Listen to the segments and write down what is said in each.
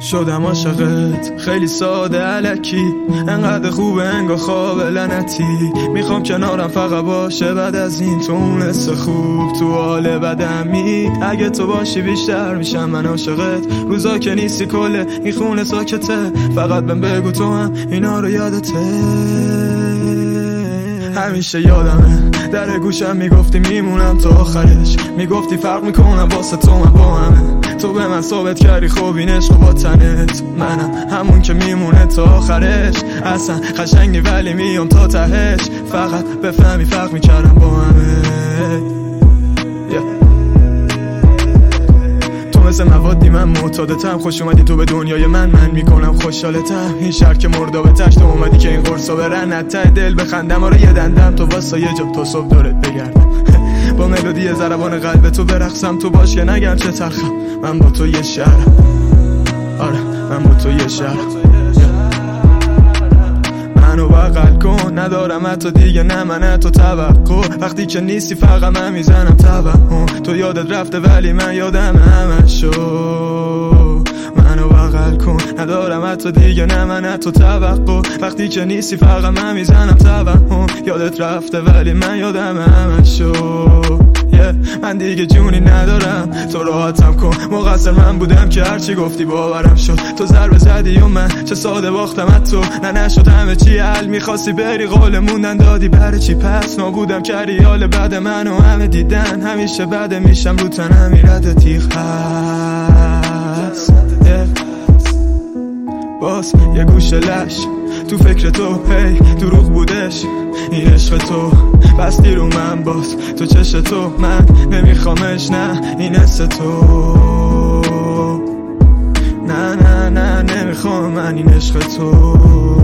شدم عاشقت خیلی ساده الکی، انقدر خوبه انگار خواب لعنتی. میخوام کنارم فقط باشه بعد از این، تو اون حس خوب تو حال بدمی. اگه تو باشی بیشتر میشم من عاشقت، روزا که نیستی کله این خونه ساکته. فقط بهم بگو تو هم اینا رو یادته. همیشه یادمه در گوشم میگفتی میمونم تا آخرش، میگفتی فرق میکنم واسه تو من با همه. تو به من ثابت کردی خوب این عشق با تنت، منم همون که میمونه تا آخرش. اصلا قشنگ نی ولی میام تا تهش، فقط بفهمی فرق میکردم با همه. مثل موادی من معتادتم، خوش اومدی تو به دنیای من میکنم خوشحالتم. این شهر که مردابتش تو اومدی که این قرصا برن ته دل بخندم. آره یه دندم تو واسه یه جا تا صبح دارت بگردم. با ملودی ضربان قلب تو برقصم، تو باش که نگم چه تلخم. من با تو یه شهرم، آره من با تو یه شهرم. منو بغل کن ندارم حتی دیگه، نه من تو توقع. وقتی که نیستی فقط من میزنم توهم. تو یادت رفته ولی من یادم همشو. منو بغل کن ندارم حتی دیگه، نه من تو توقع. وقتی که نیستی فقط من میزنم توهم. یادت رفته ولی من یادم همشو. من دیگه جونی ندارم، تو راحتم کن. مقصر من بودم که هرچی گفتی باورم شد. تو ضربه زدی و من چه ساده باختم از تو. نشد همه چی حل، میخواستی بری قول موندن دادی برای چی؟ پس نابودم کردی حال بعد منو همه دیدن. همیشه بده میشم رو تنم میرد تیغ هست. باز یه گوشه لش تو فکر تو، هی دروغ بودش این عشق تو. بستی رو من باز تو چش تو، من نمیخوامش نه این حس تو. نه نه نه نمیخوام من این عشق تو.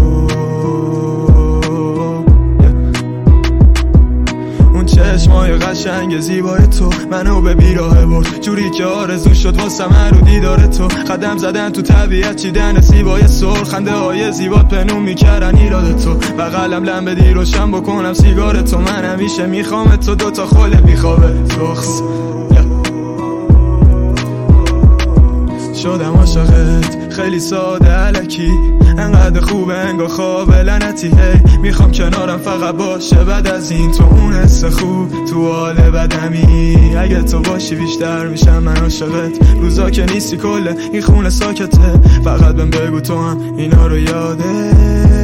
چشمای قشنگ زیبای تو منو به بیراه برد، جوری که آرزو شد واسه من رو دیدار تو. قدم زدن تو طبیعت چیدن سیبای سر، خنده های زیبات پنهون میکردن ایراد تو. بغلم لمبه دی روشن بکنم سیگار تو. من همیشه میخوام تو، دوتا خله بیخوابه رخص. شدم عاشقت خیلی ساده الکی، انقدر خوبه انگار خواب لعنتی. هی میخوام کنارم فقط باشه بعد از این، تو اون حس خوب تو حال بدمی. اگه تو باشی بیشتر میشم من عاشقت، روزا که نیستی کله این خونه ساکته. فقط بهم بگو تو هم اینا رو یادت.